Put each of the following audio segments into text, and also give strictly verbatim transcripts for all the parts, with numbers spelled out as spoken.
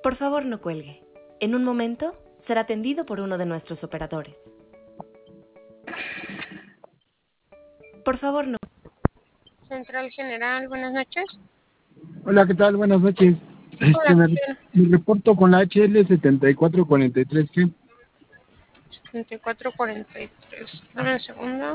Por favor, no cuelgue. En un momento será atendido por uno de nuestros operadores. Por favor, no. Central General, buenas noches. Hola, ¿qué tal? Buenas noches. Este, Hola, me, Cristiano. me reporto con la H L setenta y cuatro cuarenta y tres G. setenta y cuatro cuarenta y tres. Dame un segundo.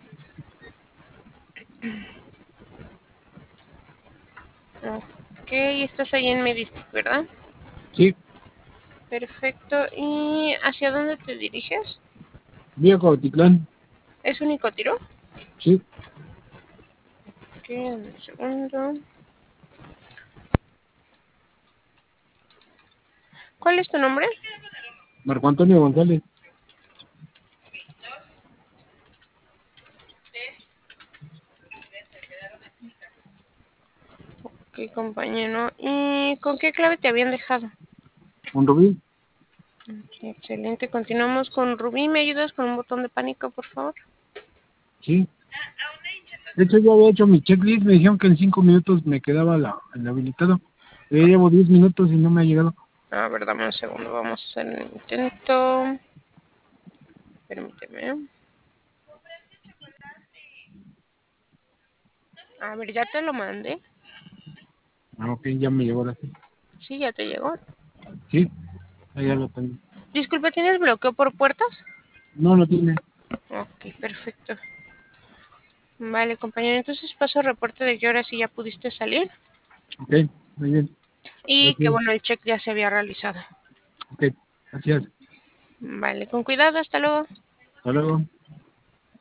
Ok, estás ahí en Medistic, ¿verdad? Sí, Perfecto. ¿Y hacia dónde te diriges? vía Cuautitlán. ¿Es único tiro? Sí, Ok, dame un segundo. ¿Cuál es tu nombre? Marco Antonio González. Ok, compañero. ¿Y con qué clave te habían dejado? ¿Un Rubí? Ok, excelente. Continuamos con Rubí. ¿Me ayudas con un botón de pánico, por favor? Sí. De hecho, yo había hecho mi checklist. Me dijeron que en cinco minutos me quedaba la, el habilitado. Ya llevo diez minutos y no me ha llegado. A ver, dame un segundo. Vamos a hacer el intento. Permíteme. A ver, ya te lo mandé. Ah, ok, ya me llegó ahora sí. Sí, ya te llegó. Sí, ahí ya lo tengo. Disculpe, ¿tienes bloqueo por puertas? No lo tiene. Ok, perfecto. Vale, compañero, entonces paso reporte de que ahora sí ya pudiste salir Ok, muy bien. y que Gracias. bueno, el check ya se había realizado. Ok, gracias. Vale, con cuidado, hasta luego. Hasta luego.